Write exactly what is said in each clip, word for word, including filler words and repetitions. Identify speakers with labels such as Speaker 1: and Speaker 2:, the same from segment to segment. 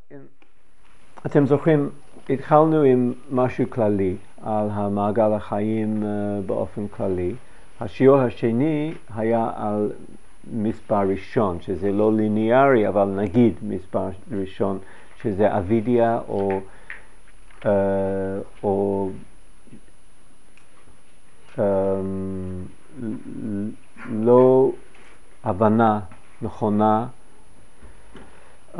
Speaker 1: אתם זוכרים, התחלנו עם משהו כללי על המעגל החיים uh, באופן כללי. השיעור השני היה על מספר ראשון, שזה לא ליניארי, אבל נגיד מספר ראשון, שזה אבידיה או, uh, או um, לא הבנה נכונה, um,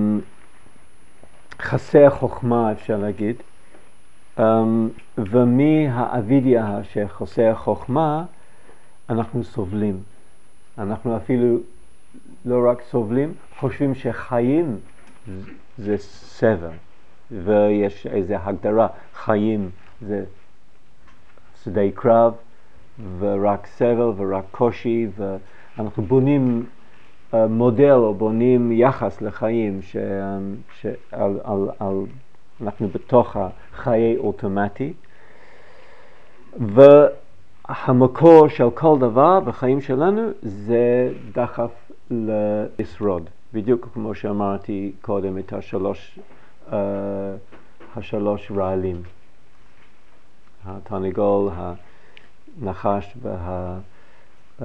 Speaker 1: חסר חוכמה אפשר להגיד, um, ומהאבידיה שחסר חוכמה אנחנו סובלים. אנחנו אפילו לא רק סובלים, חושבים שחיים זה סבל, ויש איזו הגדרה, חיים זה שדה קרב ורק סבל ורק קושי, ואנחנו בונים uh, מודל או בונים יחס לחיים ש, ש, על, על, על, אנחנו בתוך החיי אוטומטי, והמקור של כל דבר בחיים שלנו זה דחף לשרוד, בדיוק כמו שאמרתי קודם את השלוש, uh, השלוש רעלים, התרנגול, הנחש וה, um,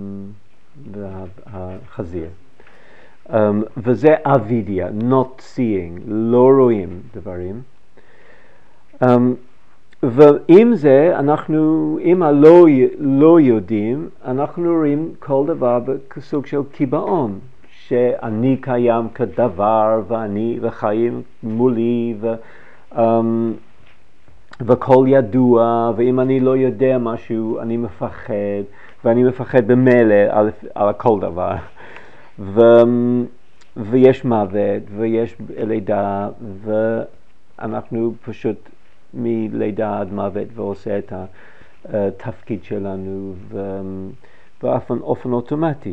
Speaker 1: והחזיר. Um, וזה אבידיה, not seeing, לא רואים דברים. Um, ועם זה, אנחנו, אם הלא לא יודעים, אנחנו רואים כל דבר בסוג של קיבעון, שאני קיים כדבר, ואני וחיים מולי, ו, um, וכל ידוע, ואם אני לא יודע משהו, אני מפחד, ואני מפחד במילא על, על כל דבר. ו, ויש מוות, ויש לידה, ואנחנו פשוט מלידה עד מוות ועושה את התפקיד שלנו, באופן אופן אוטומטי.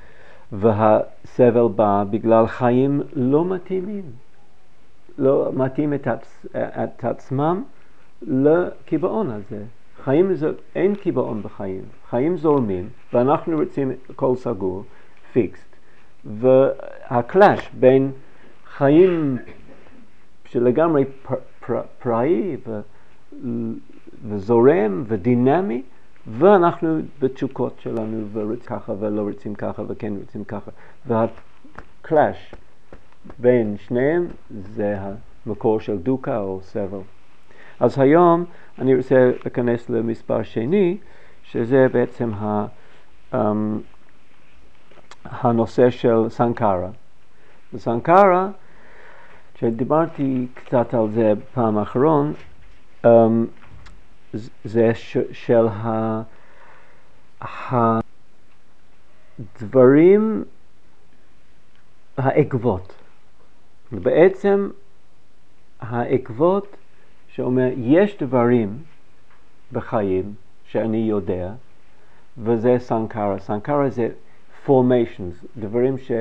Speaker 1: והסבל בא בגלל חיים לא מתאימים, לא מתאים את, עצ, את עצמם לקיבעון הזה. חיים זה, אין קיבעון בחיים, חיים זורמים, ואנחנו רוצים הכל סגור, פיקסט. והקלאש בין חיים שלגמרי פר, פר, פראי ו, וזורם ודינמי, ואנחנו בתשוקות שלנו ורוצים ככה ולא רוצים ככה וכן רוצים ככה. והקלאש בין שניהם זה המקור של דוקה או סבל. אז היום אני רוצה להיכנס למספר שני, שזה בעצם ה, um, הנושא של סנקרה. וסנקרה, שדיברתי קצת על זה פעם אחרון, um, זה ש, של ה, הדברים, העקבות. בעצם העקבות שאומר, יש דברים בחיים שאני יודע, וזה סנקרה. סנקרה זה formations, דברים ש...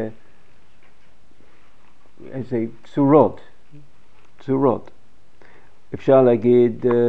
Speaker 1: איזה צורות, צורות. אפשר להגיד, uh,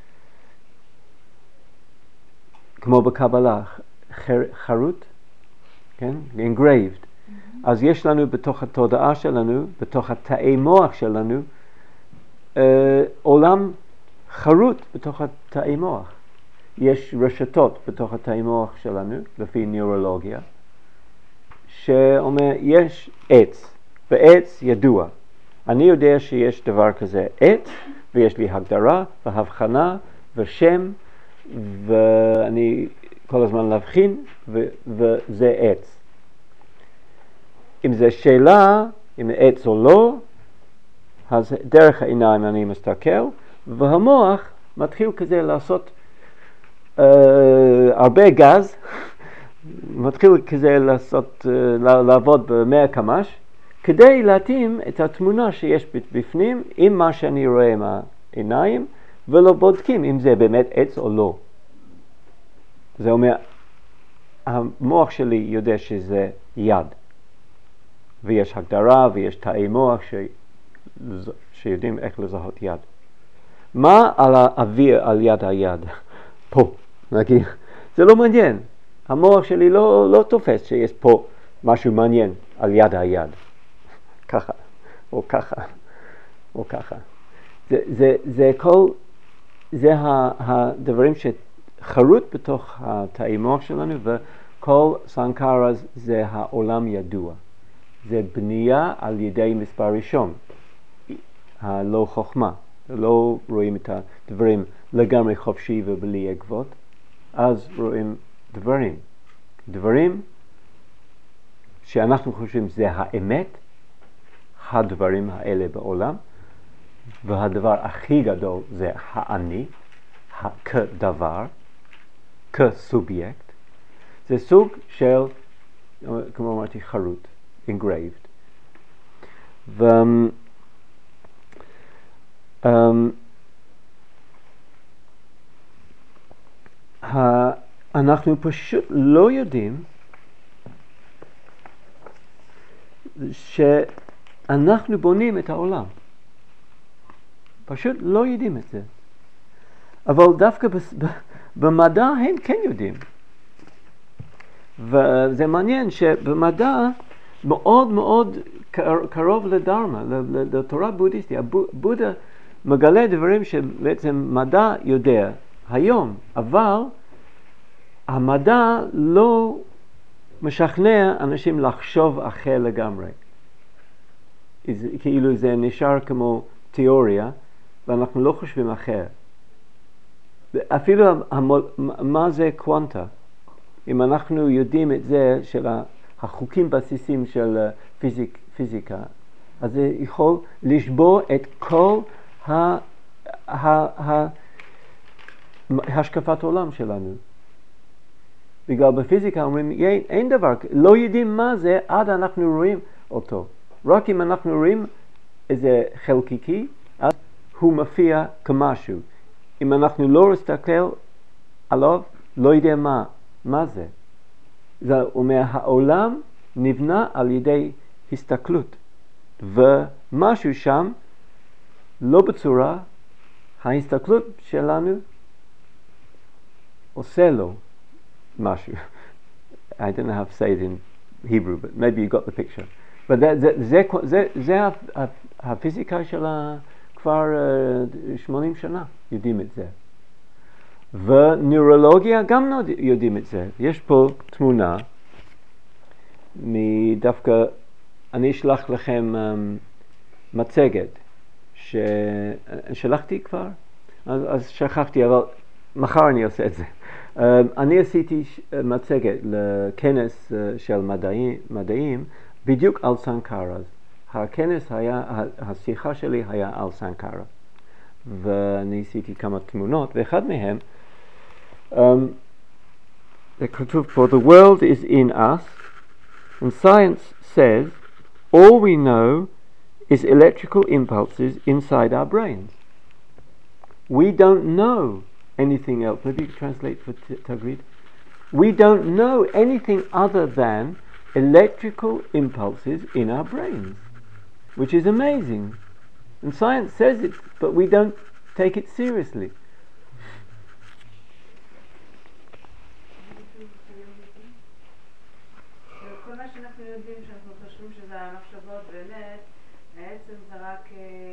Speaker 1: כמו בקבלה, חר, חרוט, כן? engraved. Mm-hmm. אז יש לנו בתוך התודעה שלנו, בתוך התאי מוח שלנו, Uh, עולם חרוט בתוך התאי מוח. יש רשתות בתוך התאי מוח שלנו, לפי נוירולוגיה, שאומר, יש עץ, ועץ ידוע. אני יודע שיש דבר כזה עץ, ויש לי הגדרה, והבחנה, ושם, ואני כל הזמן להבחין, ו- וזה עץ. אם זה שאלה, אם עץ או לא, אז דרך העיניים אני מסתכל, והמוח מתחיל כזה לעשות uh, הרבה גז, מתחיל כזה לעשות, uh, לעבוד במאה קמ"ש, כדי להתאים את התמונה שיש בפנים עם מה שאני רואה עם העיניים, ולא בודקים אם זה באמת עץ או לא. זה אומר, המוח שלי יודע שזה יד, ויש הגדרה ויש תאי מוח ש... שיודעים איך לזהות יד. מה על האוויר על יד היד? פה, נגיד. זה לא מעניין. המוח שלי לא, לא תופס שיש פה משהו מעניין על יד היד. ככה. או ככה, או ככה. זה, זה, זה כל, זה הדברים שחרוט בתוך התאי מוח שלנו, וכל סנקרה זה העולם ידוע. זה בנייה על ידי מספר ראשון, הלא חוכמה. לא רואים את הדברים לגמרי חופשי ובלי עקבות, אז רואים דברים. דברים שאנחנו חושבים זה האמת, הדברים האלה בעולם, והדבר הכי גדול זה האני, כדבר, כסובייקט. זה סוג של, כמו אמרתי, חרוט, engraved. ו... Um, ה- אנחנו פשוט לא יודעים שאנחנו בונים את העולם. פשוט לא יודעים את זה. אבל דווקא ב- במדע הם כן יודעים. וזה מעניין שבמדע מאוד מאוד קרוב לדרמה, לתורה בודהיסטית. בודה מגלה דברים שבעצם מדע יודע היום, אבל המדע לא משכנע אנשים לחשוב אחר לגמרי. כאילו זה נשאר כמו תיאוריה, ואנחנו לא חושבים אחר. אפילו המול, מה זה קוונטה? אם אנחנו יודעים את זה של החוקים בסיסיים של פיזיק, פיזיקה, אז זה יכול לשבור את כל ה, ה, ה, השקפת עולם שלנו. בגלל בפיזיקה אומרים, אין דבר, לא יודעים מה זה עד אנחנו רואים אותו. רק אם אנחנו רואים איזה חלקיקי, אז הוא מופיע כמשהו. אם אנחנו לא מסתכל עליו, לא יודע מה, מה זה. זה אומר, העולם נבנה על ידי הסתכלות, ומשהו שם, לא בצורה, ההסתכלות שלנו עושה לו משהו. I don't know how to say it in Hebrew, but maybe you got the picture. But that, זה, זה, זה, זה הפיזיקה של כבר שמונים שנה, יודעים את זה. ונוירולוגיה גם יודעים את זה. יש פה תמונה מדווקא, אני אשלח לכם um, מצגת ששלחתי כבר, אז, אז שכחתי, אבל מחר אני עושה את זה. Um, אני עשיתי מצגת לכנס uh, של מדעים, מדעים בדיוק על סנקרס. הכנס היה, השיחה שלי היה על סנקרה. ואני עשיתי כמה תמונות, ואחד מהם, um, זה כתוב פה, the world is in us, and science says, all we know is electrical impulses inside our brains. We don't know anything else. Maybe you can translate for Tagrid. We don't know anything other than electrical impulses in our brains, which is amazing. And science says it, but we don't take it seriously.
Speaker 2: כל מה שאנחנו יודעים שאנחנו חושבים שזה המחשבות באמת, בעצם זה רק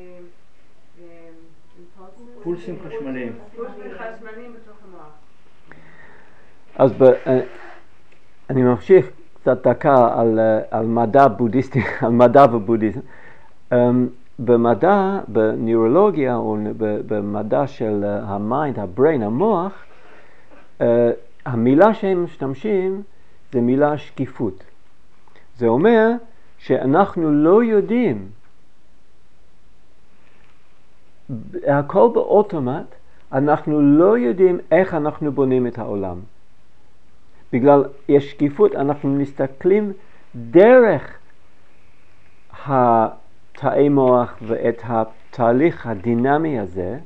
Speaker 3: פולסים חשמליים.
Speaker 2: פולסים חשמליים בתוך המוח.
Speaker 1: אז אני ממשיך קצת דקה על, על מדע בודהיסטי, על מדע ובודהיזם. Um, במדע, בנוירולוגיה או במדע של המיינד, הבריין, המוח, uh, המילה שהם משתמשים זה מילה שקיפות. זה אומר שאנחנו לא יודעים, הכל באוטומט, אנחנו לא יודעים איך אנחנו בונים את העולם. בגלל יש שקיפות, אנחנו מסתכלים דרך התאי מוח ואת התהליך הדינמי הזה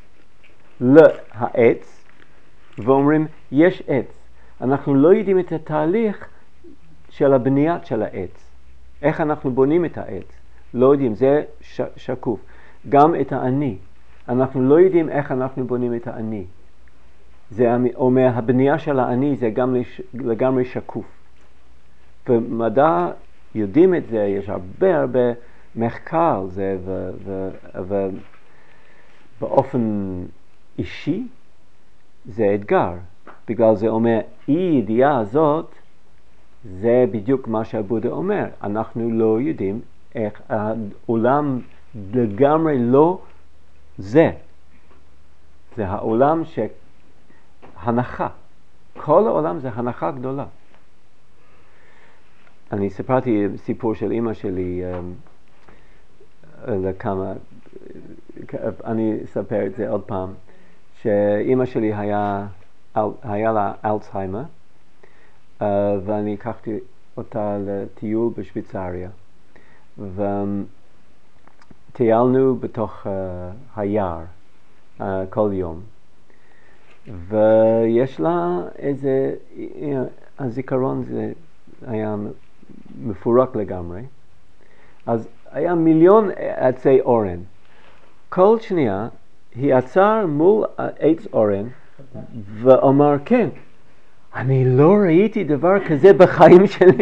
Speaker 1: לעץ, ואומרים יש עץ. אנחנו לא יודעים את התהליך של הבניית של העץ. איך אנחנו בונים את העץ. לא יודעים, זה ש- שקוף. גם את האני. אנחנו לא יודעים איך אנחנו בונים את האני. זה אומר, הבנייה של האני זה גם לגמרי שקוף. במדע יודעים את זה, יש הרבה הרבה מחקר זה, ו, ו, ו, באופן אישי זה אתגר, בגלל זה אומר, אי ידיעה הזאת, זה בדיוק מה שהבודה אומר, אנחנו לא יודעים איך העולם לגמרי לא זה, זה העולם שהנחה, כל העולם זה הנחה גדולה. אני סיפרתי סיפור של אמא שלי לכמה, אני אספר את זה עוד פעם, שאמא שלי היה, היה לה אלצהיימר, uh, ואני לקחתי אותה לטיול בשוויצריה, וטיילנו בתוך uh, היער uh, כל יום, ויש לה איזה, הזיכרון זה היה מפורק לגמרי, אז היה מיליון עצי אורן. כל שנייה היא עצר מול עץ אורן ואומר, כן, אני לא ראיתי דבר כזה בחיים שלי.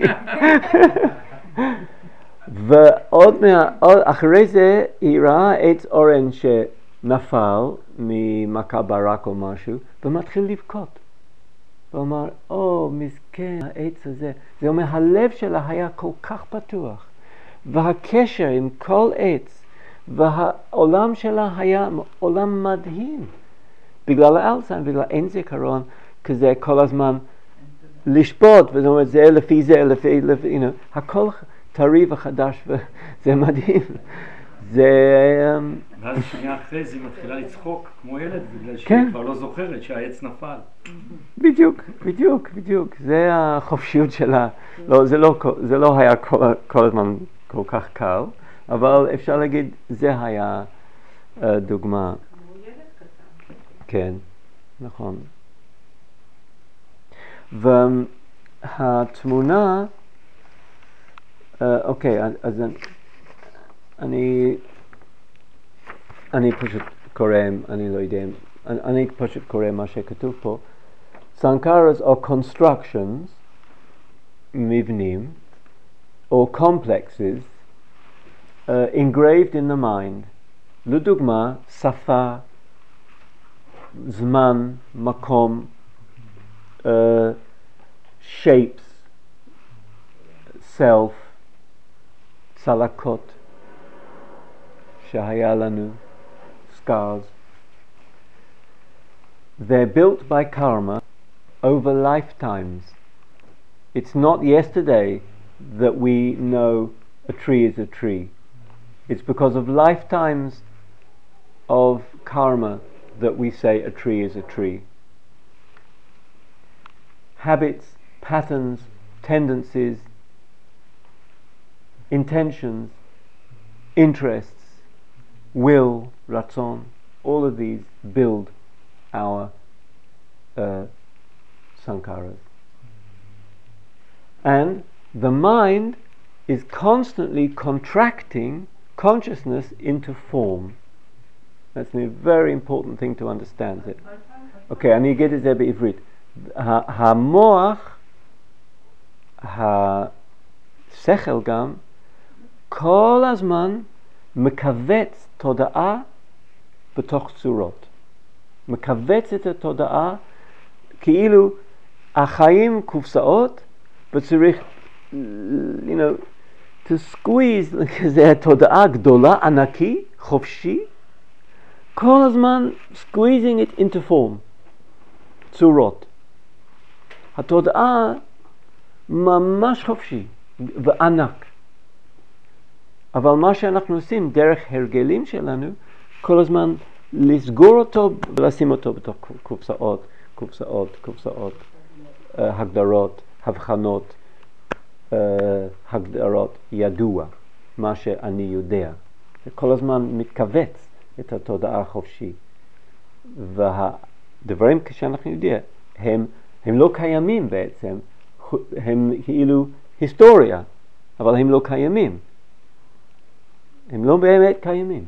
Speaker 1: ועוד מה, אחרי זה היא ראה עץ אורן שנפל ממכה ברק או משהו, ומתחיל לבכות. ואומר, או, מסכן, העץ הזה. זה אומר, הלב שלה היה כל כך פתוח, והקשר עם כל עץ, והעולם שלה היה עולם מדהים. בגלל האלצהיימר, בגלל אין זיכרון כזה כל הזמן לשפוט, וזה אומר, זה לפי זה, לפי, לפי, you know, הכל טרי וחדש, וזה מדהים. זה...
Speaker 3: ואז שנייה אחרי זה היא מתחילה לצחוק כמו ילד, בגלל שהיא
Speaker 1: כן.
Speaker 3: כבר לא זוכרת שהעץ נפל.
Speaker 1: בדיוק, בדיוק, בדיוק. זה החופשיות שלה. לא, זה לא, זה לא היה כל, כל הזמן כל כך קל, אבל אפשר להגיד, זה היה uh, דוגמה.
Speaker 2: כמו ילד קטן.
Speaker 1: כן, נכון. והתמונה, uh, אוקיי, אז אני, אני פשוט קורא, אני לא יודע, אני, אני פשוט קורא מה שכתוב פה. Sankharas are constructions, מבנים, or complexes, uh, engraved in the mind. לדוגמה, שפה, זמן, מקום, uh, shapes, self, צלקות, שהיה לנו, scars. They're built by karma over lifetimes. It's not yesterday that we know a tree is a tree. It's because of lifetimes of karma that we say a tree is a tree. Habits, patterns, tendencies, intentions, interests, will, ratzon, all of these build our uh, sankharas. And the mind is constantly contracting consciousness into form. That's a very important thing to understand. It. Okay, אני אגיד את זה בעברית. המוח, השכל גם, כל הזמן מכווץ תודעה בתוך צורות. מכווץ את התודעה כאילו החיים קופסאות וצריך, you know, to squeeze כזה התודעה גדולה, ענקי, חופשי, כל הזמן squeezing it into form, צורות. התודעה ממש חופשי וענק. אבל מה שאנחנו עושים דרך הרגלים שלנו, כל הזמן לסגור אותו ולשים אותו בתוך קופסאות, קופסאות, קופסאות, uh, הגדרות, הבחנות, uh, הגדרות, ידוע, מה שאני יודע. כל הזמן מתכווץ את התודעה החופשי. והדברים שאנחנו יודעים, הם, הם לא קיימים בעצם, הם כאילו היסטוריה, אבל הם לא קיימים. הם לא באמת קיימים.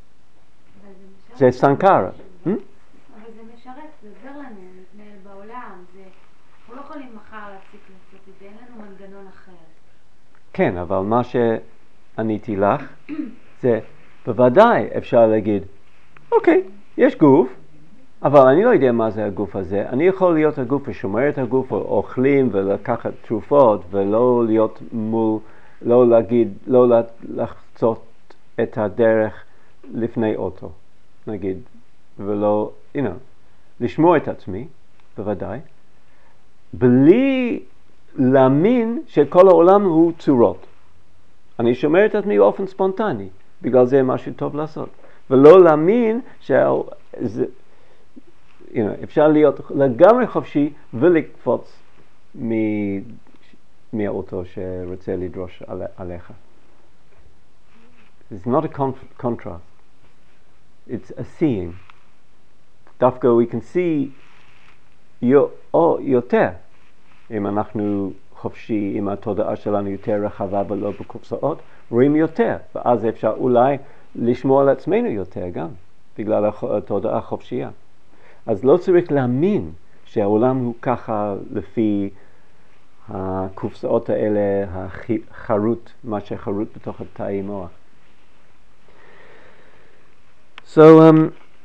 Speaker 1: זה סנקרה.
Speaker 4: אבל זה משרת, זה עוזר לנו להתנהל בעולם, אנחנו לא יכולים מחר להפסיק לעשות את זה, אין לנו מנגנון אחר.
Speaker 1: כן, אבל מה ש... עניתי לך, זה בוודאי אפשר להגיד, אוקיי, יש גוף, אבל אני לא יודע מה זה הגוף הזה. אני יכול להיות הגוף ושומר את הגוף, או אוכלים ולקחת תרופות, ולא להיות מול, לא להגיד, לא לחצות את הדרך לפני אוטו, נגיד, ולא, you know, לשמור את עצמי, בוודאי, בלי להאמין שכל העולם הוא צורות. אני שומר את עצמי באופן ספונטני, בגלל זה משהו טוב לעשות. ולא להאמין שזה, you know, אפשר להיות לגמרי חופשי ולקפוץ מ- מהאוטו שרוצה לדרוש על- עליך. It's not a con- contrast. It's a seeing. דווקא we can see או יותר, אם אנחנו חופשי, אם התודעה שלנו יותר רחבה ולא בקופסאות, רואים יותר, ואז אפשר אולי לשמור על עצמנו יותר גם, בגלל התודעה החופשייה. אז לא צריך להאמין שהעולם הוא ככה לפי הקופסאות האלה, החרוט, מה שחרוט בתוך התאי מוח. So, um,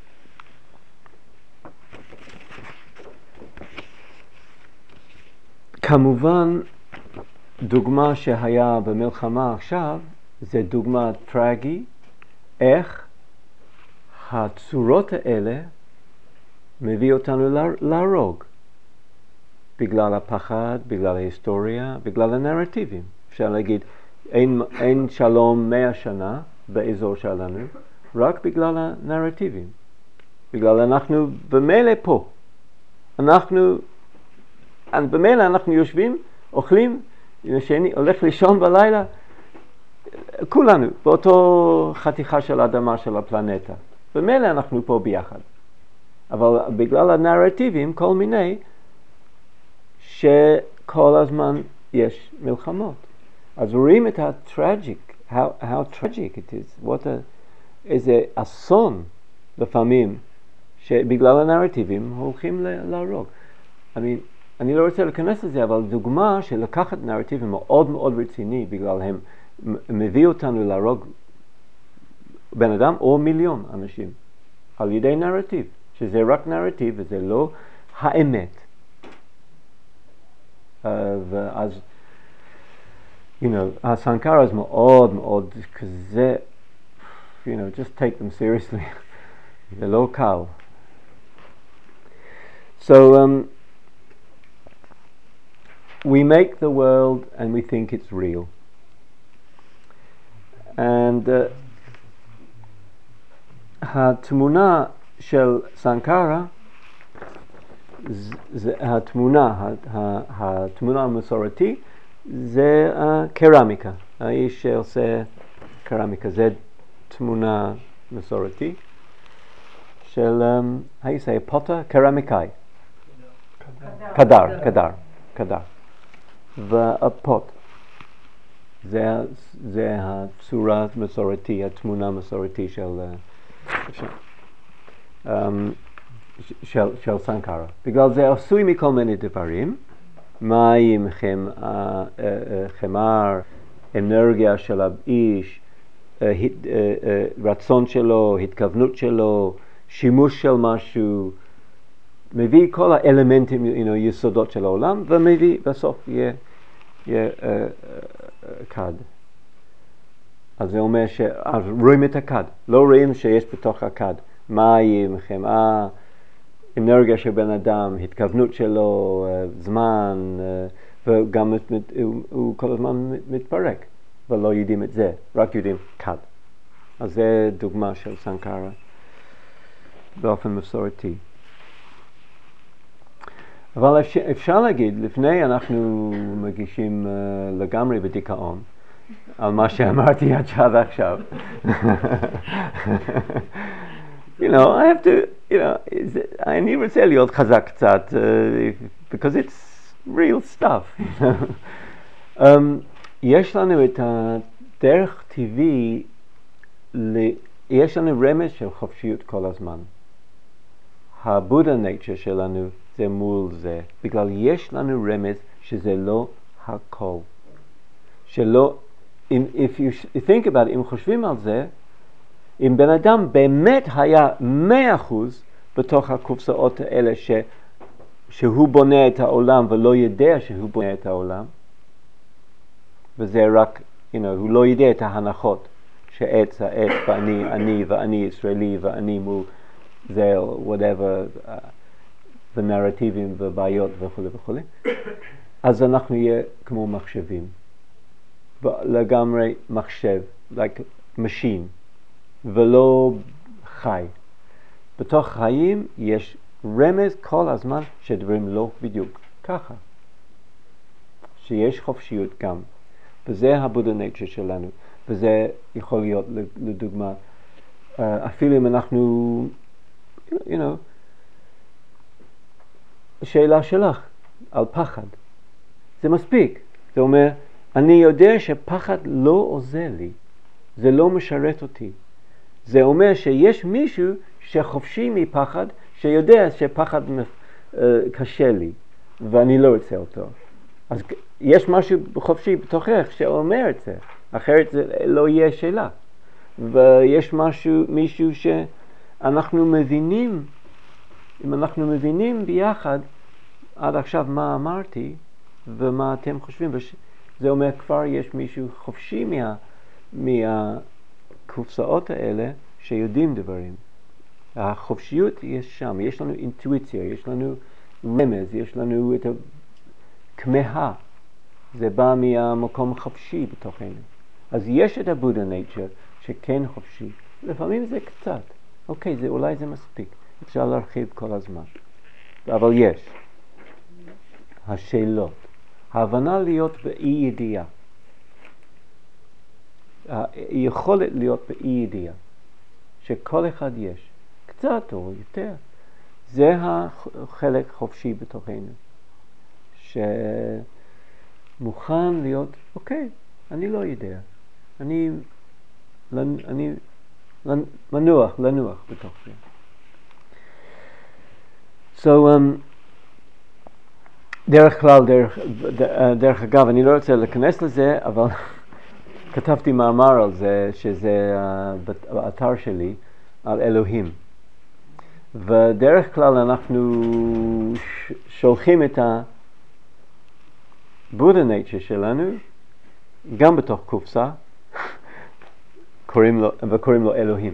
Speaker 1: כמובן, דוגמה שהיה במלחמה עכשיו, זה דוגמה טרגי, איך הצורות האלה מביא אותנו להרוג, בגלל הפחד, בגלל ההיסטוריה, בגלל הנרטיבים. אפשר להגיד, אין, אין שלום מאה שנה באזור שלנו, רק בגלל הנרטיבים. בגלל אנחנו במילא פה. אנחנו, במילא אנחנו יושבים, אוכלים, שני, הולך לישון בלילה, כולנו, באותו חתיכה של האדמה של הפלנטה. במילא אנחנו פה ביחד. אבל בגלל הנרטיבים, כל מיני, שכל הזמן יש מלחמות. אז רואים את הטרג'יק, how, how tragic it is, what a, איזה אסון לפעמים, שבגלל הנרטיבים הולכים להרוג. I mean, אני לא רוצה להיכנס לזה, אבל דוגמה של לקחת נרטיבים מאוד מאוד רציני, בגלל הם מביא אותנו להרוג בן אדם או מיליון אנשים, על ידי נרטיב, שזה רק נרטיב וזה לא האמת. Uh, ואז, you know, הסנקרה זה מאוד מאוד כזה, you know, just take them seriously. זה לא קל. So, um, we make the world and we think it's real. And uh, התמונה של סנקרה, זה, התמונה, התמונה המסורתי, זה קרמיקה. האיש שעושה קרמיקה, זה תמונה מסורתי של, how you say, potter, קרמיקאי. קדר, קדר, קדר. והפוט. זה, זה הצורה המסורתי, התמונה המסורתי של, um, של, של סנקרה. בגלל זה עשוי מכל מיני דברים, מים, חמ, uh, uh, חמר, אנרגיה של האיש, uh, uh, uh, רצון שלו, התכוונות שלו, שימוש של משהו, מביא כל האלמנטים, you know, יסודות של העולם, ומביא בסוף יהיה, יהיה uh, uh, כד. אז זה אומר שרואים את הכד, לא רואים שיש בתוך הכד מים, חמאה, אנרגיה של בן אדם, התכוונות שלו, זמן, וגם הוא, הוא כל הזמן מתפרק, ולא יודעים את זה, רק יודעים כד. אז זה דוגמה של סנקרה באופן מסורתי. אבל אפשר, אפשר להגיד, לפני אנחנו מגישים uh, לגמרי בדיכאון, על מה שאמרתי עד עכשיו. You know, I have to, you know, אני רוצה להיות חזק קצת, uh, because it's real stuff. um, יש לנו את הדרך טבעי, ל, יש לנו רמז של חופשיות כל הזמן. הבודה nature שלנו זה מול זה, בגלל יש לנו רמז שזה לא הכל. שלא, אם, if you think about it, אם חושבים על זה, אם בן אדם באמת היה מאה אחוז בתוך הקופסאות האלה ש, שהוא בונה את העולם ולא יודע שהוא בונה את העולם, וזה רק, you know, הוא לא יודע את ההנחות שעץ, העץ, ואני, אני, ואני ישראלי, ואני מול זה, whatever, uh, ונרטיבים ובעיות וכו' וכו', אז אנחנו נהיה כמו מחשבים, לגמרי מחשב, like machine, ולא חי. בתוך חיים יש רמז כל הזמן שדברים לא בדיוק ככה, שיש חופשיות גם, וזה הבודה נייצ'ר שלנו, וזה יכול להיות לדוגמה, אפילו אם אנחנו, you know, שאלה שלך על פחד, זה מספיק. זה אומר, אני יודע שפחד לא עוזר לי, זה לא משרת אותי. זה אומר שיש מישהו שחופשי מפחד, שיודע שפחד uh, קשה לי, ואני לא רוצה אותו. אז יש משהו חופשי בתוכך שאומר את זה, אחרת זה לא יהיה שאלה. ויש משהו, מישהו שאנחנו מבינים, אם אנחנו מבינים ביחד עד עכשיו מה אמרתי ומה אתם חושבים, זה אומר כבר יש מישהו חופשי מה, מהקופסאות האלה שיודעים דברים. החופשיות יש שם, יש לנו אינטואיציה, יש לנו רמז, יש לנו את הכמהה, זה בא מהמקום חופשי בתוכנו. אז יש את הבודה נייצ'ר שכן חופשי, לפעמים זה קצת, אוקיי, זה, אולי זה מספיק, אפשר להרחיב כל הזמן, אבל יש. השאלות, ההבנה להיות באי ידיעה, היכולת להיות באי ידיעה, שכל אחד יש, קצת או יותר, זה החלק חופשי בתוכנו, שמוכן להיות, אוקיי, אני לא יודע, אני, אני מנוח, לנוח בתוך זה. So, um, דרך כלל, דרך, דרך אגב, אני לא רוצה להיכנס לזה, אבל כתבתי מאמר על זה, שזה uh, באתר שלי, על אלוהים. ודרך כלל אנחנו ש- שולחים את הבודה נייצ'ר שלנו, גם בתוך קופסה, קוראים לו, וקוראים לו אלוהים.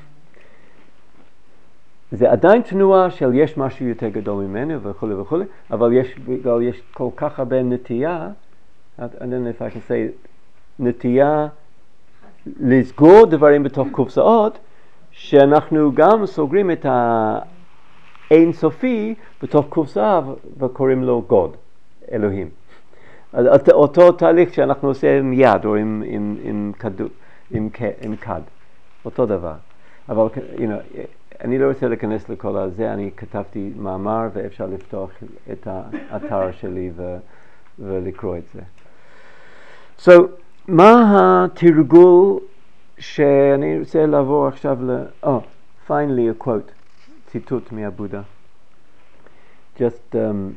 Speaker 1: זה עדיין תנועה של יש משהו יותר גדול ממנו וכו' וכו', אבל יש, בגלל יש כל כך הרבה נטייה, I don't know if I can say, נטייה לסגור דברים בתוך קופסאות, שאנחנו גם סוגרים את האין סופי בתוך קופסה וקוראים לו גוד, אלוהים. אז אותו תהליך שאנחנו עושים עם יד או עם, עם, עם, כדו, עם, עם כד, אותו דבר. אבל, you know, אני לא רוצה להיכנס לכל הזה, אני כתבתי מאמר ואפשר לפתוח את האתר שלי ו, ולקרוא את זה. So, מה התרגול שאני רוצה לעבור עכשיו ל... Oh, finally a quote, ציטוט מהבודה. Just, um,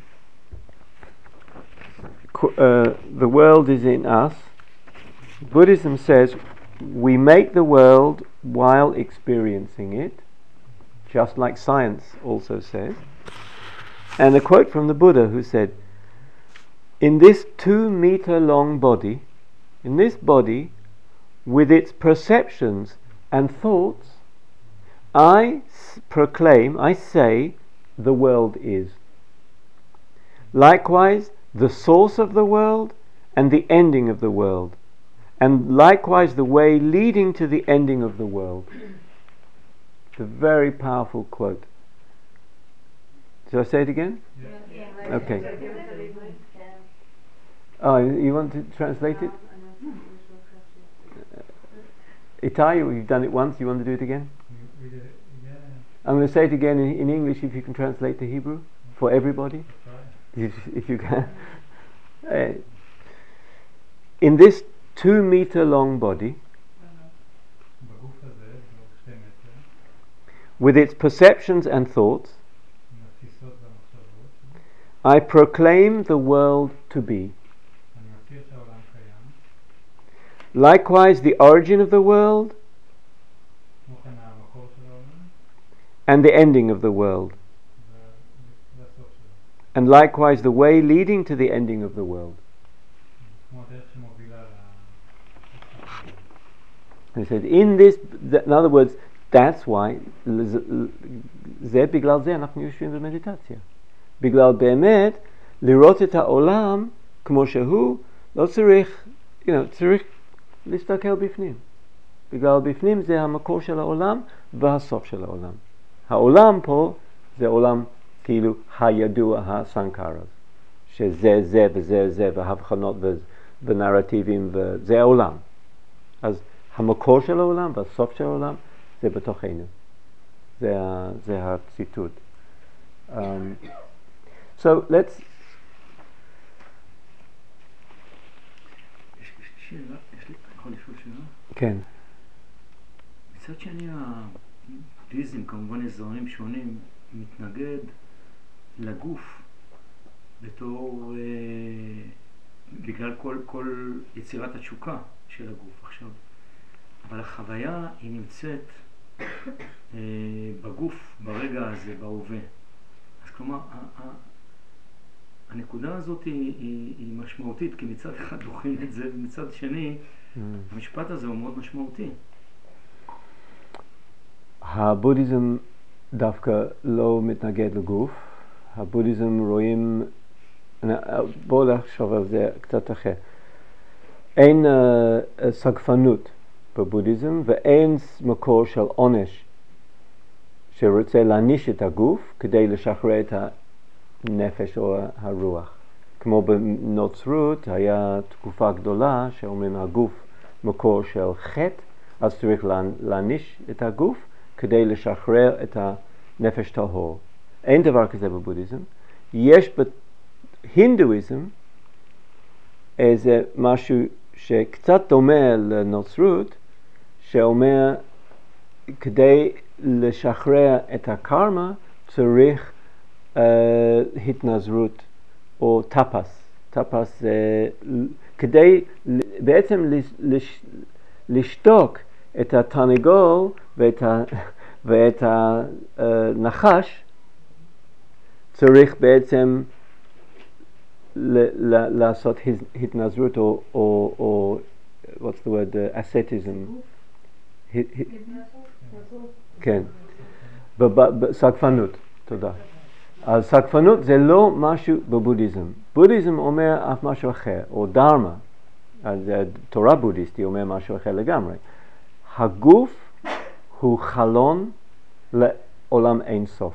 Speaker 1: uh, the world is in us. Buddhism says, we make the world while experiencing it, just like science also says. And a quote from the Buddha who said, in this two meter long body, in this body, with its perceptions and thoughts, I s- proclaim, I say, the world is. Likewise, the source of the world and the ending of the world, and likewise the way leading to the ending of the world. It's a very powerful quote. Shall I say it again?
Speaker 4: Yeah.
Speaker 1: Okay. Oh, you want to translate it? Itai, you've done it once, you want to do it again?
Speaker 3: We did it, yeah.
Speaker 1: I'm going to say it again in, in English if you can translate the Hebrew for everybody. If, if you can. Uh, in this two meter long body,
Speaker 3: בגוף הזה, בגוף שתי מטר,
Speaker 1: with its perceptions and thoughts,
Speaker 3: עם התפיסות והמחשבות,
Speaker 1: I proclaim the world to be.
Speaker 3: אני מכיר שהעולם קיים,
Speaker 1: Likewise, the origin of the world and the ending of the world. And likewise, the way leading to the ending of the world. He said, in this, in other words, that's why, זה בגלל זה אנחנו יושבים במדיטציה. בגלל באמת, לראות את העולם כמו שהוא, לא צריך, you know, צריך להסתכל בפנים. בגלל בפנים זה המקור של העולם והסוף של העולם. העולם פה זה עולם כאילו הידוע, הסנקרה, שזה זה וזה זה והבחנות ונרטיבים וזה העולם. אז המקור של העולם והסוף של העולם זה בתוכנו. זה, זה הציטוט. Um, so let's...
Speaker 3: יש לי שאלה, יש לי, יכול לשאול שאלה?
Speaker 1: כן.
Speaker 3: מצד שני, הבודהיזם, כמובן יש זרמים שונים, מתנגד לגוף בתור, אה, בגלל כל, כל יצירת התשוקה של הגוף עכשיו. אבל החוויה היא נמצאת אה, בגוף, ברגע הזה, בהווה. אז כלומר, ה- ה- הנקודה הזאת היא, היא, היא משמעותית, כי מצד אחד דוחים את זה, ומצד שני, mm. המשפט הזה הוא מאוד משמעותי.
Speaker 1: הבודהיזם דווקא לא מתנגד לגוף. הבודהיזם רואים, בואו לחשוב על זה קצת אחר. אין uh, סגפנות בבודהיזם ואין מקור של עונש שרוצה להעניש את הגוף כדי לשחרר את הנפש או הרוח. כמו בנוצרות היה תקופה גדולה שאומרים הגוף מקור של חטא, אז צריך להעניש את הגוף כדי לשחרר את הנפש טהור. אין דבר כזה בבודהיזם. יש בהינדואיזם איזה משהו שקצת דומה לנוצרות, שאומר כדי לשחרר את הקרמה צריך uh, התנזרות או טפס. טפס זה uh, כדי בעצם לש, לשתוק את התרנגול ואת, ה, ואת הנחש, צריך בעצם ל- ל- לעשות התנזרות או, או, או what's the word, uh, asceticism. כן, סגפנות, תודה. אז סגפנות זה לא משהו בבודהיזם. בודהיזם אומר אף משהו אחר, או דרמה. אז תורה בודהיסטי אומר משהו אחר לגמרי. הגוף הוא חלון לעולם אין סוף.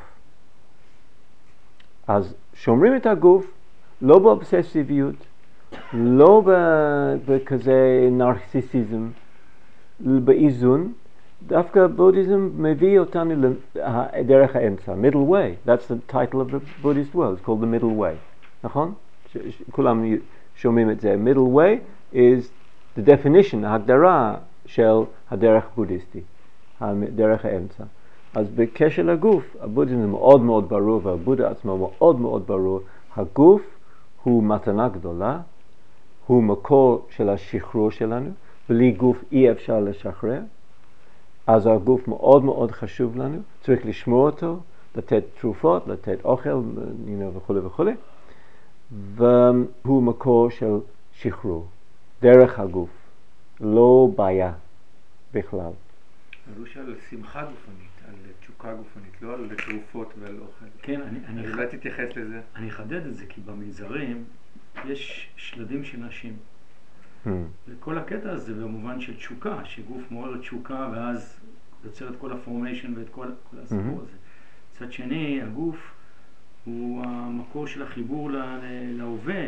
Speaker 1: אז שומרים את הגוף, לא באובססיביות, לא בכזה נרקסיסיזם, באיזון. דווקא בודהיזם מביא אותנו לדרך האמצע, middle way. That's the title of the Buddhist world. It's called the middle way. נכון? כולם שומעים את זה. Middle way is the definition, ההגדרה של הדרך בודהיסטי, דרך האמצע. אז בקשר לגוף, הבודהיזם מאוד מאוד ברור, והבודה עצמו מאוד מאוד ברור. הגוף הוא מתנה גדולה, הוא מקור של השחרור שלנו. בלי גוף אי אפשר לשחרר. אז הגוף מאוד מאוד חשוב לנו, צריך לשמור אותו, לתת תרופות, לתת אוכל, you know, וכו' וכו'. והוא מקור של שחרור, דרך הגוף, לא בעיה בכלל.
Speaker 5: אז הוא שאל על שמחה גופנית, על תשוקה גופנית, לא על תרופות ועל אוכל.
Speaker 3: כן, אני, אני,
Speaker 5: אני לא תתייחס לזה.
Speaker 3: אני אחדד את זה, כי במגזרים יש שלדים של נשים.
Speaker 1: Hmm.
Speaker 3: וכל הקטע הזה במובן של תשוקה, שגוף מעורר תשוקה ואז יוצר את כל הפורמיישן ואת כל, כל הסיפור
Speaker 1: Mm-hmm.
Speaker 3: הזה. מצד שני, הגוף הוא המקור של החיבור לה, להווה.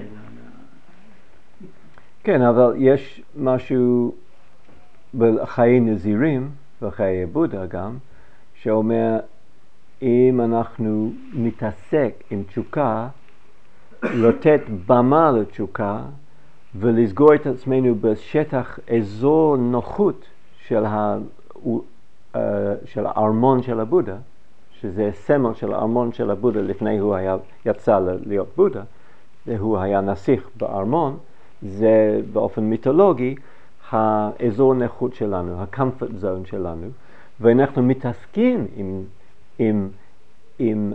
Speaker 1: כן, אבל יש משהו בחיי נזירים, וחיי בודה גם, שאומר אם אנחנו מתעסק עם תשוקה, לתת במה לתשוקה, ולסגור את עצמנו בשטח אזור נוחות של, ה, uh, של הארמון של הבודה, שזה סמל של הארמון של הבודה לפני הוא היה, יצא להיות בודה, והוא היה נסיך בארמון. זה באופן מיתולוגי האזור נוחות שלנו, ה-comfort zone שלנו, ואנחנו מתעסקים עם, עם, עם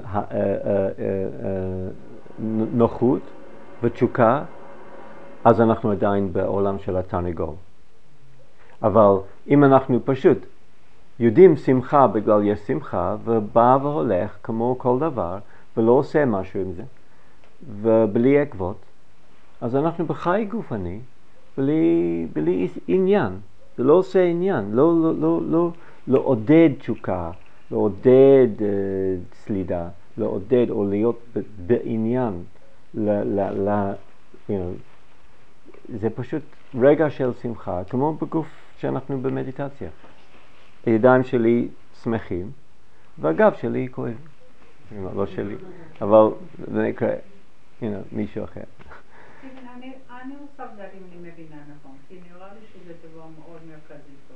Speaker 1: נוחות ותשוקה, אז אנחנו עדיין בעולם של התרנגול. אבל אם אנחנו פשוט יודעים שמחה בגלל יש שמחה, ובא והולך כמו כל דבר, ולא עושה משהו עם זה, ובלי עקבות, אז אנחנו בחי גופני, בלי, בלי עניין. זה לא עושה עניין, לא, לא, לא, לא, לא עודד תשוקה, לא עודד uh, סלידה, לא עודד או להיות ב- בעניין. ל, ל, ל, you know, זה פשוט רגע של שמחה, כמו בגוף שאנחנו במדיטציה. הידיים שלי שמחים, והגב שלי כואב. You know, לא שלי, אבל זה נקרא, you know, מישהו אחר.
Speaker 2: אני, אני רוצה לדעת אם אני מבינה נכון, כי נראה לי שזה דבר מאוד מרכזי פה.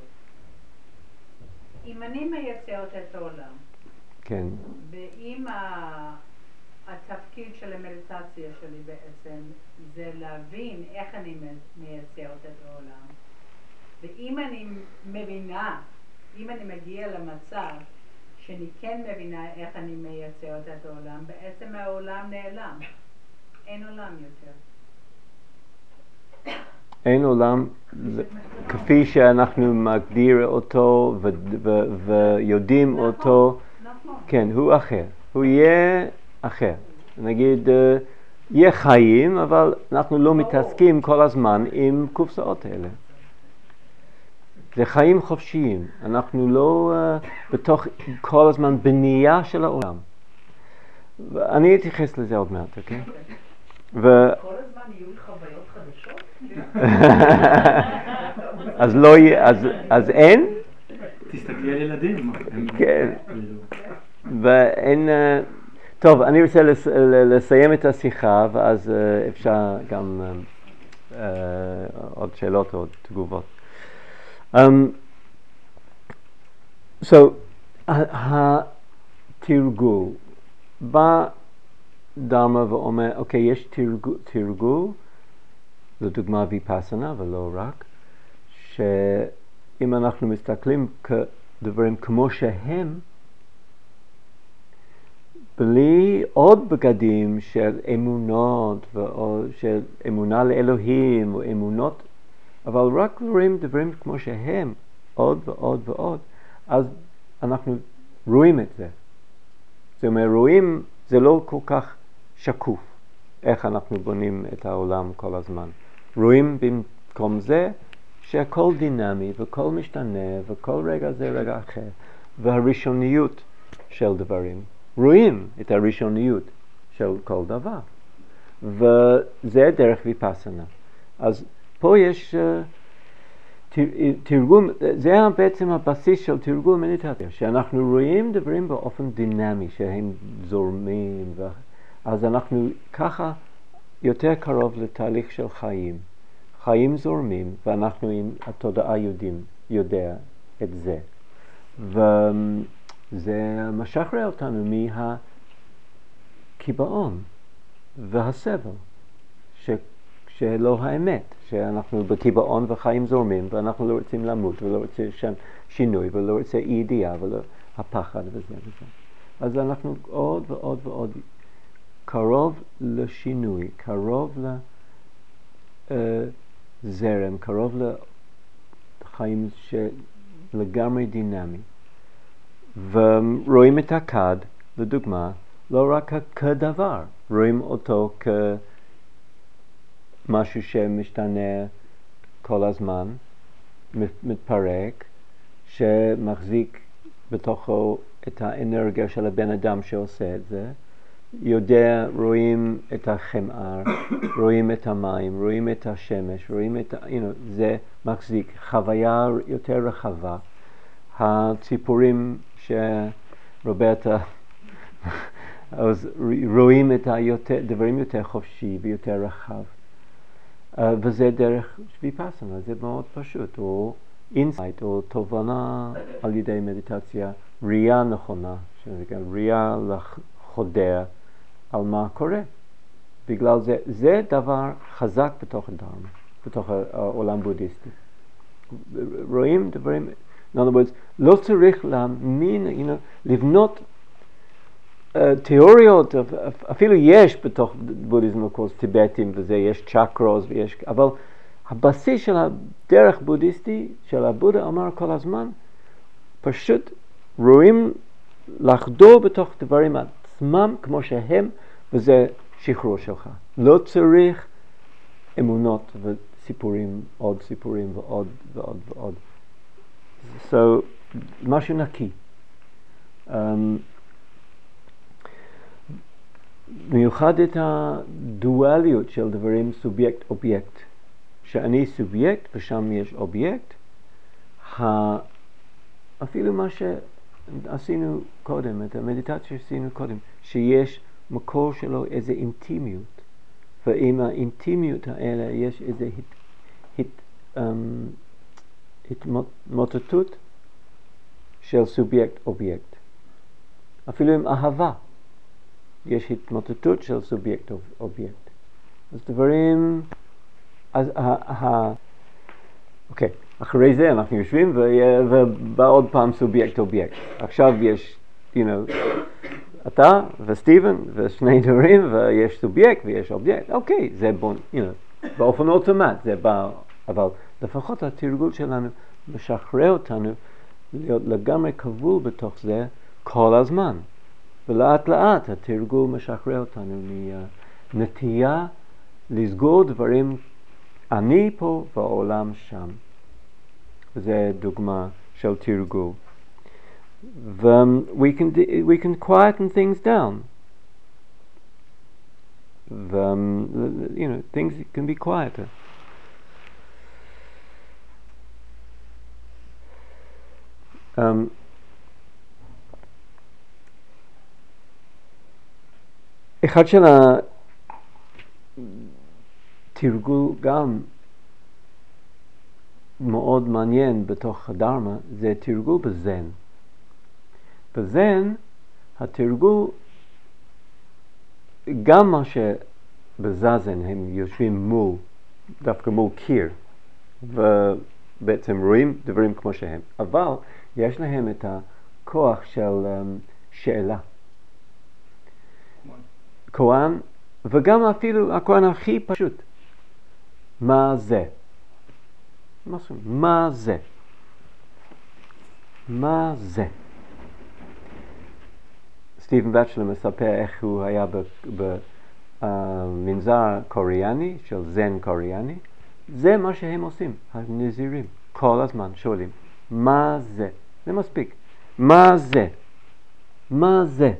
Speaker 2: אם אני מייצרת את העולם,
Speaker 1: כן.
Speaker 2: ואם ה- התפקיד של המדיטציה שלי בעצם זה להבין איך אני מייצרת את העולם, ואם אני מבינה, אם אני מגיעה למצב שאני כן מבינה איך אני מייצרת את העולם, בעצם העולם נעלם. אין עולם יותר.
Speaker 1: אין עולם כפי שאנחנו מגדיר אותו ו- ו- ויודעים
Speaker 2: נכון,
Speaker 1: אותו,
Speaker 2: נכון.
Speaker 1: כן, הוא אחר, הוא יהיה אחר. נגיד, אה, יהיה חיים, אבל אנחנו לא מתעסקים כל הזמן עם קופסאות האלה. זה חיים חופשיים, אנחנו לא uh, בתוך כל הזמן בנייה של העולם. אני אתייחס לזה עוד מעט, אוקיי? ו...
Speaker 6: כל הזמן יהיו לי חוויות חדשות?
Speaker 1: אז לא יהיה, אז, אז אין?
Speaker 3: תסתכלי על ילדים.
Speaker 1: כן. ואין... uh, טוב, אני רוצה לס... לסיים את השיחה, ואז uh, אפשר גם uh, uh, עוד שאלות או עוד תגובות. Um, so, התרגול, בא דרמה ואומר, אוקיי, יש תרגול, תרגול, לדוגמה ויפאסנה ולא רק, שאם אנחנו מסתכלים כדברים כמו שהם, בלי עוד בגדים של אמונות, של אמונה לאלוהים או אמונות, אבל רק רואים דברים כמו שהם, עוד ועוד ועוד, אז אנחנו רואים את זה. זאת אומרת, רואים, זה לא כל כך שקוף, איך אנחנו בונים את העולם כל הזמן. רואים במקום זה שהכל דינמי וכל משתנה וכל רגע זה רגע אחר, והראשוניות של דברים. רואים את הראשוניות של כל דבר. וזה דרך ויפאסנה. אז פה יש uh, תרגול, זה בעצם הבסיס של תרגול מדיטציה, שאנחנו רואים דברים באופן דינמי, שהם זורמים, ו... אז אנחנו ככה יותר קרוב לתהליך של חיים. חיים זורמים, ואנחנו עם התודעה יודעים, יודע את זה. וזה משחרר אותנו מהקיבעון והסבל, ש... שלא האמת, שאנחנו בקיבעון וחיים זורמים, ואנחנו לא רוצים למות, ולא רוצים שינוי, ולא רוצים אי ידיעה, ולא הפחד וזה וזה. אז אנחנו עוד ועוד ועוד קרוב לשינוי, קרוב לזרם, קרוב לחיים שלגמרי דינמי. ורואים את הכד, לדוגמה, לא רק כדבר, רואים אותו כ... משהו שמשתנה כל הזמן, מתפרק, שמחזיק בתוכו את האנרגיה של הבן אדם שעושה את זה. יודע, רואים את החמאה, רואים את המים, רואים את השמש, רואים את, you know, זה מחזיק חוויה יותר רחבה. הציפורים שרוברטה, אז רואים את היותר, דברים יותר חופשי ויותר רחב. Uh, וזה דרך ויפאסנה, זה מאוד פשוט, או אינסייט, או תובנה על ידי מדיטציה, ראייה נכונה, ראייה לחודר על מה קורה. בגלל זה, זה דבר חזק בתוך הדרמה, בתוך העולם בודהיסטי. רואים דברים, in other words, לא צריך להאמין, you know, לבנות uh, תיאוריות, אפילו יש בתוך בודהיזם, טיבטים וזה, יש צ'קרוס ויש, אבל הבסיס של הדרך בודהיסטי, של הבודה אמר כל הזמן, פשוט רואים לחדור בתוך דברים עצמם כמו שהם, וזה שחרור שלך. לא צריך אמונות וסיפורים, עוד סיפורים ועוד ועוד ועוד. So, משהו נקי. Um, מיוחד את הדואליות של דברים סובייקט-אובייקט. שאני סובייקט ושם יש אובייקט, אפילו מה שעשינו קודם, את המדיטציה שעשינו קודם, שיש מקור שלו איזה אינטימיות, ועם האינטימיות האלה יש איזה הת, הת, um, התמוטטות של סובייקט-אובייקט. אפילו עם אהבה יש התמוטטות של סובייקט-אובייקט. אז דברים... אז אוקיי, אחרי זה אנחנו יושבים ובא עוד פעם סובייקט אובייקט. עכשיו יש, you know, אתה וסטיבן ושני דברים ויש סובייקט ויש אובייקט. אוקיי, זה בוא, you know, באופן אוטומט זה בא, אבל לפחות התרגול שלנו משחרר אותנו להיות לגמרי כבול בתוך זה כל הזמן. ולאט לאט התרגול משחרר אותנו מנטייה לסגור דברים אני פה והעולם שם. וזה דוגמה של תרגול. We can, we can quieten things down. You know, things can be quieter. Um, אחד של התרגול גם מאוד מעניין בתוך הדרמה, זה תרגול בזן. בזן, התרגול, גם מה שבזזן הם יושבים מול, דווקא מול קיר, ובעצם רואים דברים כמו שהם, אבל יש להם את הכוח של um, שאלה. כהן, וגם אפילו הכהן הכי פשוט. מה זה? מה זה? מה זה? סטיבן בצ'לר מספר איך הוא היה במנזר קוריאני, של זן קוריאני. זה מה שהם עושים, הנזירים. כל הזמן שואלים, מה זה? זה מספיק. מה זה? מה זה?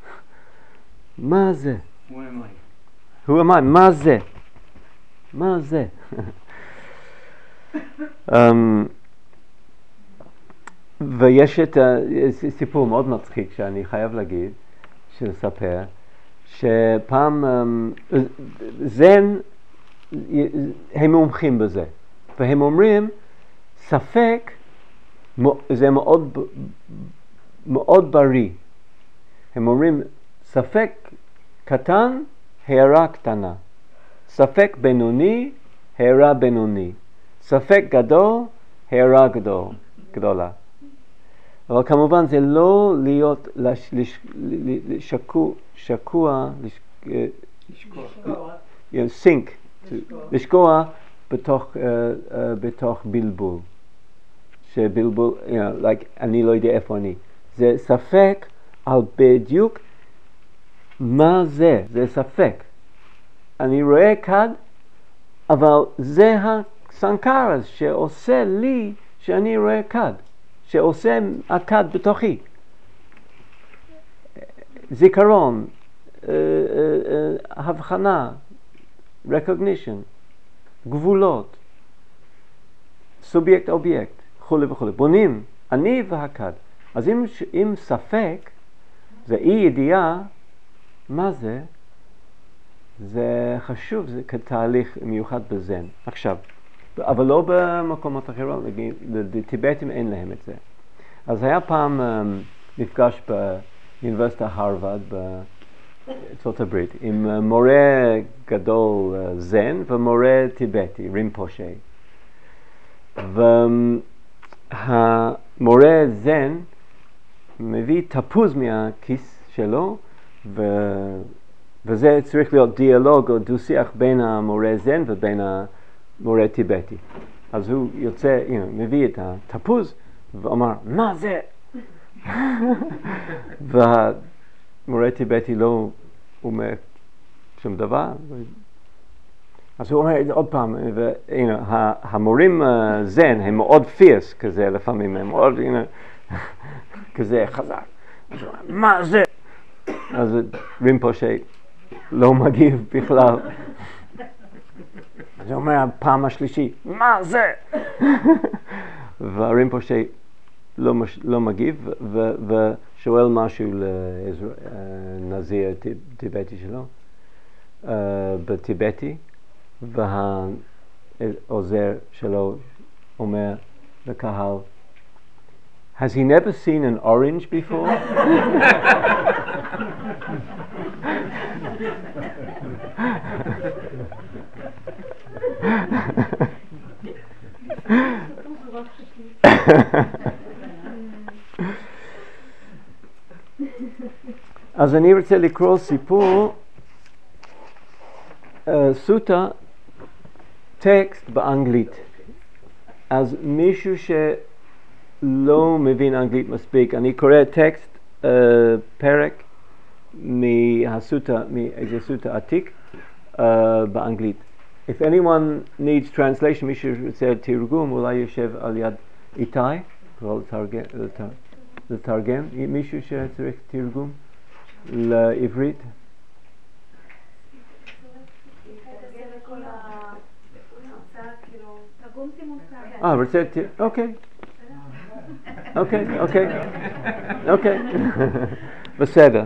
Speaker 1: מה זה?
Speaker 3: Who am I?
Speaker 1: Who am I? מה זה? מה זה? um, ויש את סיפור מאוד מצחיק שאני חייב להגיד, שלספר, שפעם um, זן, הם מומחים בזה, והם אומרים, ספק, זה מאוד, מאוד בריא. הם אומרים, ספק קטן, הערה קטנה. ספק בינוני, הערה בינוני. ספק גדול, הערה גדול, גדולה. אבל כמובן זה לא להיות לש, לש, לשקוע, שקוע, לש, לשקוע, סינק, לשקוע בתוך, uh, uh, בתוך בלבול. שבלבול, you know, like, אני לא יודע איפה אני. זה ספק על בדיוק מה זה, זה ספק. אני רואה כד, אבל זה הסנקרס שעושה לי שאני רואה כד, שעושה הכד בתוכי. זיכרון, uh, uh, uh, הבחנה, recognition, גבולות, סובייקט אובייקט, וכו' וכו'. בונים, אני והכד. אז אם, אם ספק, זה אי ידיעה, מה זה? זה חשוב, זה כתהליך מיוחד בזן. עכשיו, אבל לא במקומות אחרות, לטיבטים אין להם את זה. אז היה פעם um, מפגש באוניברסיטה הרווארד בארצות הברית, עם uh, מורה גדול uh, זן ומורה טיבטי, רימפושה. והמורה זן מביא תפוז מהכיס שלו, ו... וזה צריך להיות דיאלוג או דו-שיח בין המורה זן ובין המורה טיבטי. אז הוא יוצא, you know, מביא את התפוז ואומר, מה זה? והמורה טיבטי לא אומר שום דבר. אז הוא אומר את זה עוד פעם, ו, you know, המורים uh, זן הם מאוד פירס כזה לפעמים, הם מאוד, you know, כזה חזק. אז הוא אומר, מה זה? אז רימפושה לא מגיב בכלל. אז הוא אומר הפעם השלישית, מה זה? והרימפושה לא, מש, לא מגיב ו, ושואל משהו לנזיר טיבטי שלו, uh, בטיבטי, והעוזר שלו אומר לקהל, has he never seen an orange before? אז אני רוצה לקרוא סיפור, uh, סוטה, טקסט באנגלית. אז מישהו שלא מבין אנגלית מספיק, אני קורא טקסט, uh, פרק מהסוטה, מאיזה סוטה עתיק, uh, באנגלית. If anyone needs translation, מישהו רוצה תרגום, אולי יושב על יד איתי, יכול לתרגם, לתרגם. מישהו שצריך תרגום לעברית? אה, רוצה, אוקיי. אוקיי, אוקיי. אוקיי. בסדר.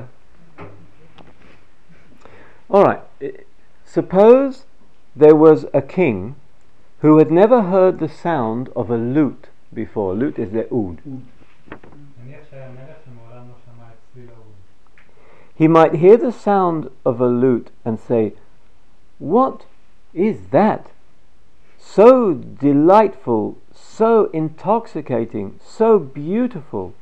Speaker 1: All right. Suppose there was a king who had never heard the sound of a lute before. Lute is the oud. He might hear the sound of a lute and say, "What is that? So delightful, so intoxicating, so beautiful."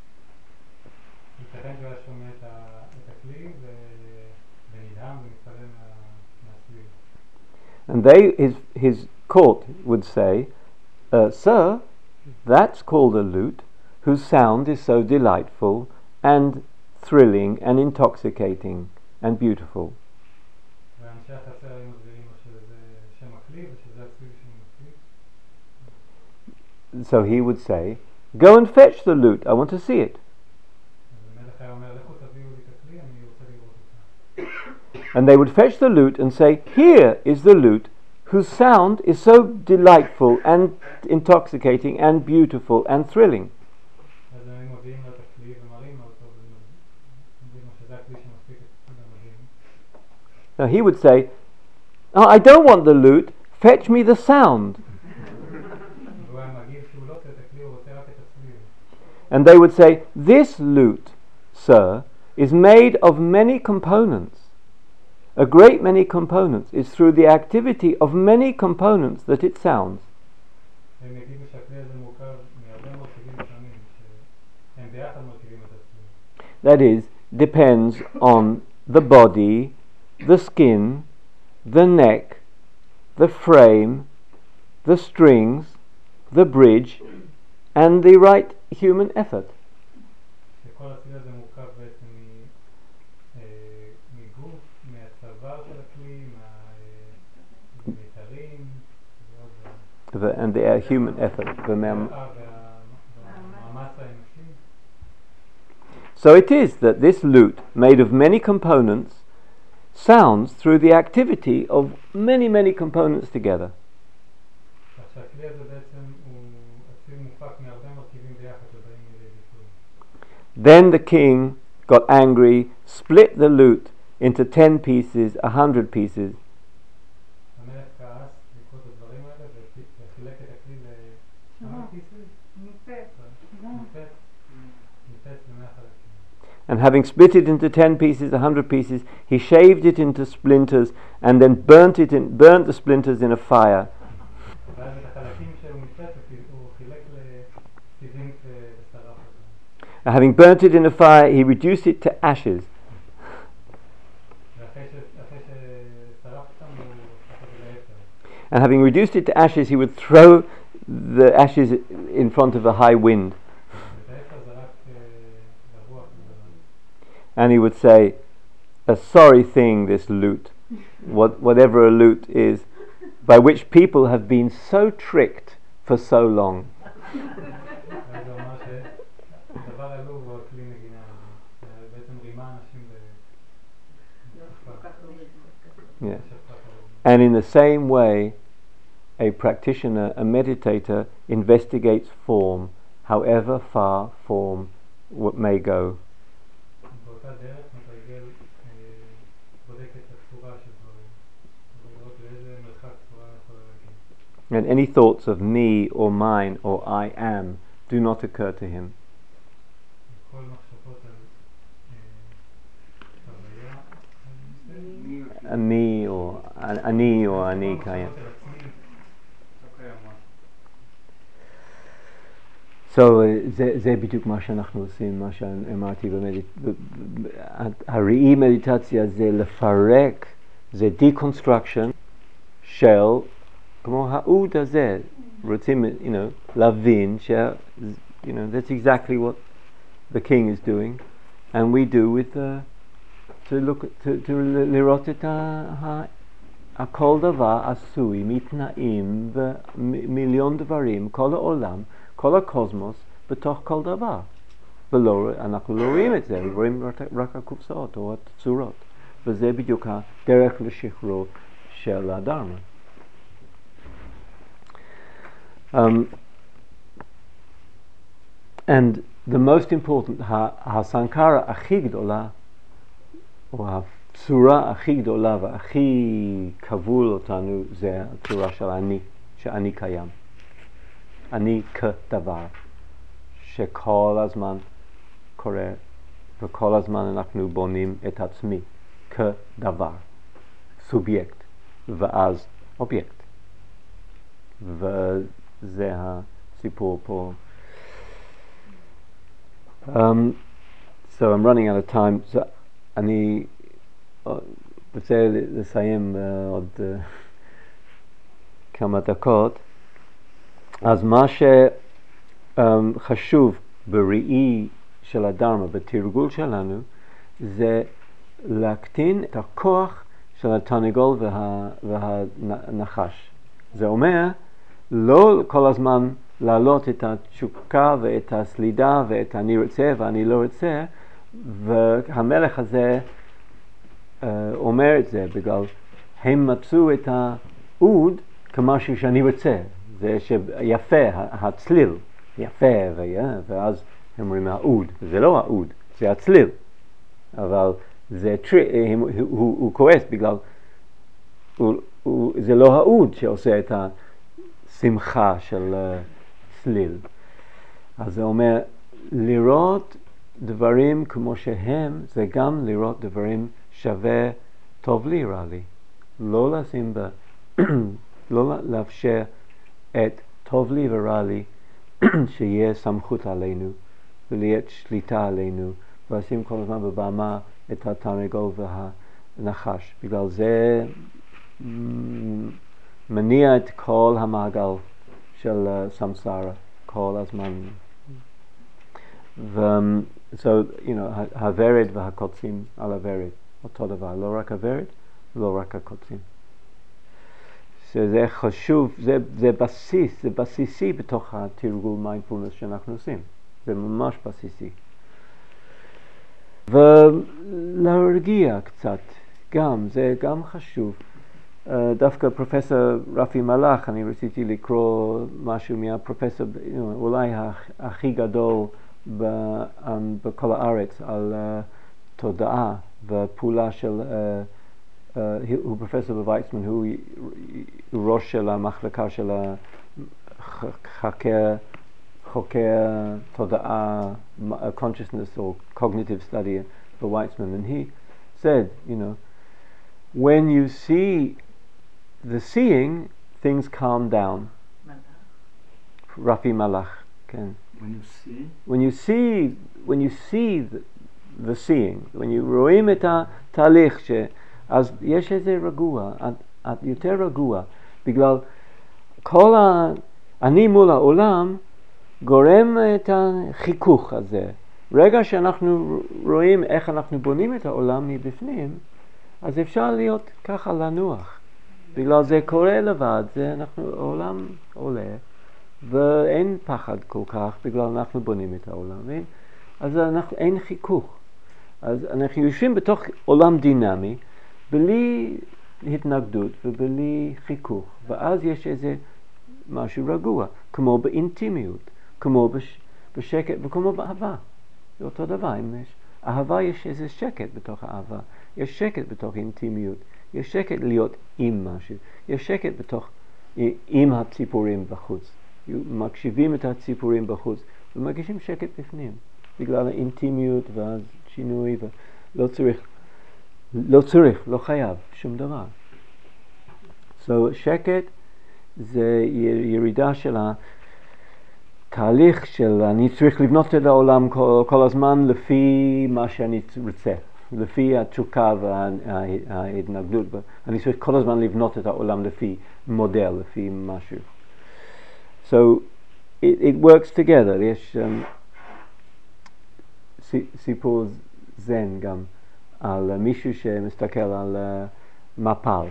Speaker 1: And they, his, his court would say, uh, "Sir, that's called a lute whose sound is so delightful and thrilling and intoxicating and beautiful." So he would say, "Go and fetch the lute, I want to see it." And they would fetch the lute and say, "Here is the lute whose sound is so delightful and intoxicating and beautiful and thrilling." Now he would say, "Oh, I don't want the lute, fetch me the sound." And they would say, "This lute, sir, is made of many components. A great many components. It's through the activity of many components that it sounds." That is, depends on the body, the skin, the neck, the frame, the strings, the bridge, and the right human effort. The, and the uh, human effort. So it is that this lute, made of many components, sounds through the activity of many, many components together. Then the king got angry, split the lute into ten pieces, a hundred pieces. And having split it into ten pieces, a hundred pieces, he shaved it into splinters and then burnt it in, burnt the splinters in a fire. Having burnt it in a fire, he reduced it to ashes.
Speaker 7: ואחרי ש- אחרי ששרף אותם הוא הפך את זה לאפר.
Speaker 1: And having reduced it to ashes, he would throw the ashes in front of a high wind.
Speaker 7: ואת האפר זרק אה, לרוח בזמן.
Speaker 1: And he would say, a sorry thing, this loot, what, whatever a loot is, by which people have been so tricked for so long.
Speaker 7: ואז הוא אמר שהדבר עלוב הוא הכלי נגינה הזה. זה בעצם רימה אנשים ב...
Speaker 1: Yeah. And in the same way, a practitioner, a meditator, investigates form, however far form w- may go.
Speaker 7: באותה דרך מתרגל אה, בודק את הצורה של דברים. ולראות לאיזה מרחק צורה יכולה להגיע.
Speaker 1: And any thoughts of me or mine or I am do not occur to him.
Speaker 7: כל מחשבות על אה, חוויה, אה,
Speaker 1: אני or אני or אני קיים.
Speaker 7: מחשבות על עצמי, לא קיימות.
Speaker 1: So, uh, זה, זה בדיוק מה שאנחנו עושים, מה שאמרתי במדיט... הראי מדיטציה זה לפרק, זה deconstruction של, כמו האוד הזה, רוצים, you know, להבין ש... you know, that's exactly what the king is doing, and we do with the... to look, to, to לראות את ה... ה הכל דבר עשוי מתנאים ומיליון דברים, כל העולם, כל הקוסמוס, בתוך כל דבר. ולא, אנחנו לא רואים את זה, רואים רק, רק הקופסאות או הצורות. וזה בדיוק הדרך לשחרור של הדרמה. Um, and the most important, הסנקרה הכי גדולה, או הצורה הכי גדולה והכי כבול אותנו, זה הצורה של אני, שאני קיים. אני כדבר, שכל הזמן קורה, וכל הזמן אנחנו בונים את עצמי כדבר, סובייקט, ואז אובייקט. וזה הסיפור פה. Um, so I'm running out of time. So אני רוצה לסיים uh, עוד uh, כמה דקות. אז מה שחשוב um, בראי של הדרמה, בתרגול שלנו, זה להקטין את הכוח של התרנגול וה, והנחש. זה אומר לא כל הזמן להעלות את התשוקה ואת הסלידה ואת אני רוצה ואני לא רוצה, והמלך הזה uh, אומר את זה בגלל הם מצאו את האוד כמשהו שאני רוצה. זה שיפה, הצליל, יפה, ואז הם אומרים האוד, זה לא האוד, זה הצליל, אבל זה טרי, הוא, הוא, הוא כועס בגלל, הוא, הוא, זה לא האוד שעושה את השמחה של uh, צליל. אז זה אומר, לראות דברים כמו שהם, זה גם לראות דברים שווה טוב לי, רע לי. לא לשים ב... לא לאפשר את טוב לי ורע לי שיהיה סמכות עלינו ולהיות שליטה עלינו, ולשים כל הזמן בבמה את התרנגול והנחש. בגלל זה מניע את כל המעגל של סמסרה כל הזמן. ו... so, you know, הוורד והקוצים על הוורד, אותו דבר, לא רק הוורד, לא רק הקוצים. שזה חשוב, זה, זה בסיס, זה בסיסי בתוך התרגול מיינדפולנס שאנחנו עושים. זה ממש בסיסי. ולהרגיע קצת, גם, זה גם חשוב. Uh, דווקא פרופסור רפי מלאך, אני רציתי לקרוא משהו מהפרופסור, you know, אולי הכי גדול ב, um, בכל הארץ על uh, תודעה ופעולה של... Uh, Uh, הוא פרופסור בוויצמן, הוא ראש של המחלקה של החוקר, חוקר תודעה, consciousness or cognitive study for Weitzman, and he said, you know, when you see the seeing, things calm down. Rafi Malach, כן.
Speaker 3: When you see,
Speaker 1: when you see, when you see the, the seeing, when you רואים את התהליך, ש, אז יש איזה רגוע, את, את יותר רגוע, בגלל כל ה... אני מול העולם גורם את החיכוך הזה. רגע שאנחנו רואים איך אנחנו בונים את העולם מבפנים, אז אפשר להיות ככה לנוח. בגלל זה קורה לבד, זה אנחנו, העולם עולה, ואין פחד כל כך, בגלל אנחנו בונים את העולם. אין, אז אנחנו, אין חיכוך. אז אנחנו יושבים בתוך עולם דינמי, בלי התנגדות ובלי חיכוך. ואז יש איזה משהו רגוע, כמו באינטימיות, כמו בש, בשקט וכמו באהבה. זה אותו דבר, אם יש אהבה, יש איזה שקט בתוך האהבה, יש שקט בתוך אינטימיות, יש שקט להיות עם משהו, יש שקט בתוך, עם הציפורים בחוץ. מקשיבים את הציפורים בחוץ ומרגישים שקט בפנים, בגלל האינטימיות והשינוי, ולא צריך, לא צריך, לא חייב, שום דבר. So, שקט זה ירידה של התהליך של אני צריך לבנות את העולם כל, כל הזמן לפי מה שאני רוצה, לפי התשוקה וההתנגדות. אני צריך כל הזמן לבנות את העולם לפי מודל, לפי משהו. So it, it works together. יש um, סיפור זן גם על מישהו שמסתכל על uh, מפל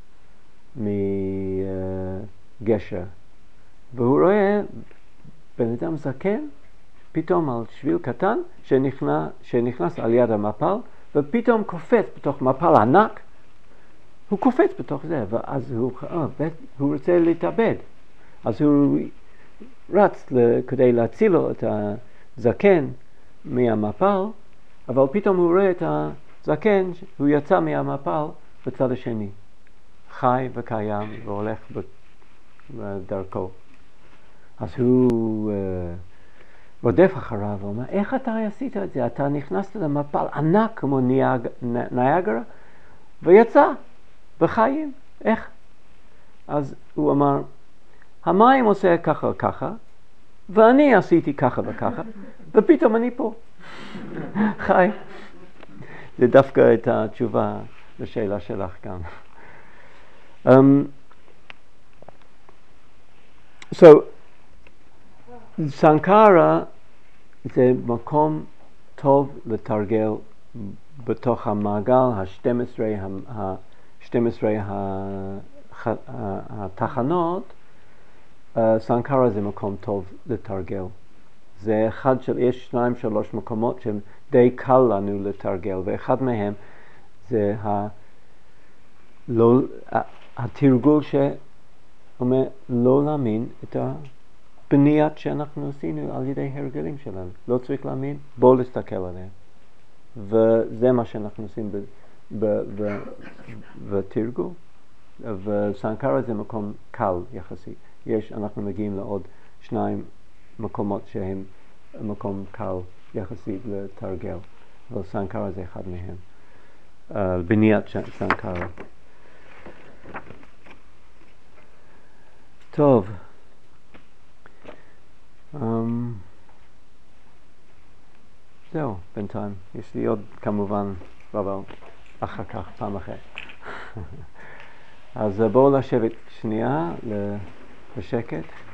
Speaker 1: מגשר, והוא רואה בן אדם זקן פתאום על שביל קטן שנכנס, שנכנס על יד המפל, ופתאום קופץ בתוך מפל ענק, הוא קופץ בתוך זה, ואז הוא, אה, הוא רוצה להתאבד. אז הוא רץ כדי להציל לו את הזקן מהמפל, אבל פתאום הוא רואה את הזקן, הוא יצא מהמפל בצד השני, חי וקיים והולך בדרכו. אז הוא uh, רודף אחריו ואומר, איך אתה עשית את זה? אתה נכנסת למפל ענק כמו ניאג, ניאגרה ויצא בחיים, איך? אז הוא אמר, המים עושה ככה וככה, ואני עשיתי ככה וככה, ופתאום אני פה, חי. זה דווקא את התשובה לשאלה שלך גם. Um, so, סנקרה זה מקום טוב לתרגל בתוך המעגל ה-שתים עשרה, ה-שתים עשרה התחנות. סנקרה זה מקום טוב לתרגל. זה אחד של, יש שניים שלוש מקומות שהם די קל לנו לתרגל, ואחד מהם זה ה, לא, התרגול שאומר לא להאמין את הבניית שאנחנו עשינו על ידי הרגלים שלנו. לא צריך להאמין, בוא להסתכל עליהם. וזה מה שאנחנו עושים בתרגול. וסנקרה זה מקום קל יחסית. יש, אנחנו מגיעים לעוד שניים מקומות שהם מקום קל יחסית לתרגל. אבל סנקרה זה אחד מהם. Uh, בניית סנקרה. טוב. Um, זהו, בינתיים. יש לי עוד כמובן, אבל אחר כך, פעם אחרת. אז בואו לשבת שנייה בשקט.